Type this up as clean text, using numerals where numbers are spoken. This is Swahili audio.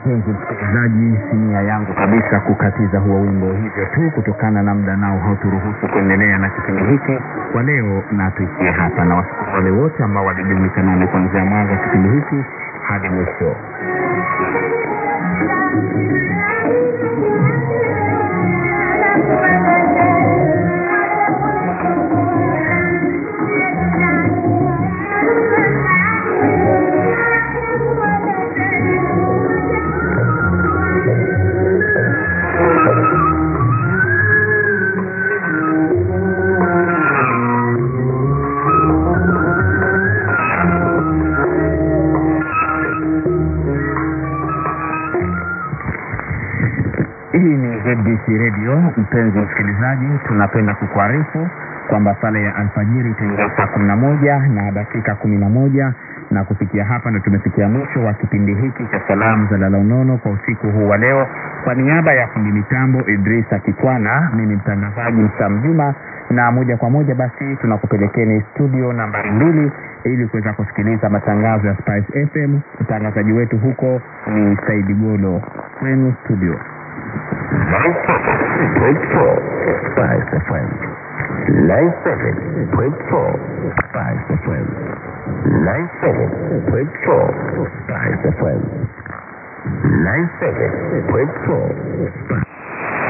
mpenzi msikilizaji, si nia yangu kabisa kukatiza huo wimbo hivyo tu, kutokana na muda nao hauturuhusu kuendelea na kipindi hiki kwa leo, na tuishie hapa. Na washukuru wale wote ambao walijumuika nami kuanzia mwanzo wa kipindi hiki hadi mwisho. Hii ni ZBC Radio. Mpenzi msikilizaji, tunapenda kukuarifu kwamba sala ya alfajiri itaanza saa 11 na dakika 11, na kufikia hapa ndio tumefikia mwisho wa kipindi hiki cha salamu za Lala Unono kwa usiku huu wa leo. Kwa niaba ya fundi mitambo Idrisa Kikwana, mimi mtangazaji Msamjuma, na moja kwa moja basi tunakupelekeni studio nambari 2 ili kuweza kusikiliza matangazo ya Spice FM. Mtangazaji wetu huko ni Saidi Golo. Kwenu studio. 97.4 Spice FM. 97.4 Spice FM. 97.4 Spice FM. 97.4 Spice